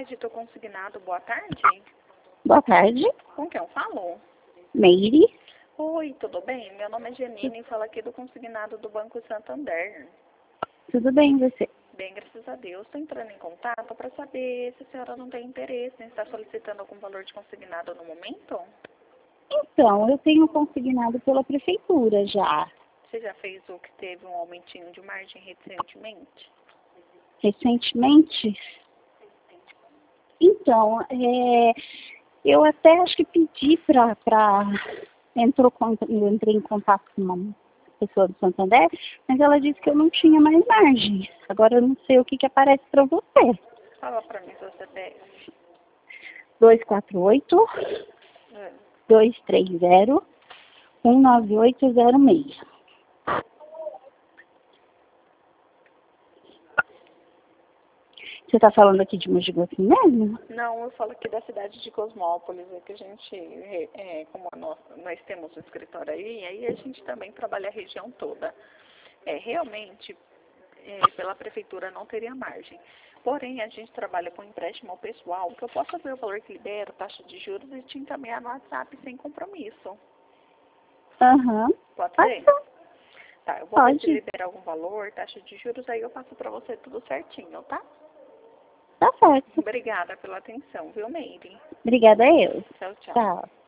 Crédito Consignado, boa tarde. Boa tarde, Com quem eu falo? Meire. Oi, tudo bem? Meu nome é Janine e falo aqui do Consignado do Banco Santander. Tudo bem, você? Bem, graças a Deus. Estou entrando em contato para saber se a senhora não tem interesse em estar solicitando algum valor de consignado no momento. Então, eu tenho consignado pela prefeitura já. Você já fez o que teve um aumentinho de margem recentemente? Recentemente. Então, eu até acho que pedi eu entrei em contato com uma pessoa do Santander, mas ela disse que eu não tinha mais margem. Agora eu não sei o que aparece para você. Fala para mim seu CPF. 248 É. 230 19806. Você está falando aqui de Mogi Guaçu mesmo? Não, eu falo aqui da cidade de Cosmópolis, é que a gente, como nós temos um escritório aí a gente também trabalha a região toda. Realmente, pela prefeitura não teria margem. Porém, a gente trabalha com empréstimo ao pessoal, que eu posso ver o valor que libera, taxa de juros e te encaminhar no WhatsApp sem compromisso. Aham. Pode ser? Tá, eu vou ver se Pode. libera algum valor, taxa de juros, aí eu passo pra você tudo certinho, tá? Tá certo. Obrigada pela atenção, viu, Meire? Obrigada a eu. Tchau, tchau. Tchau.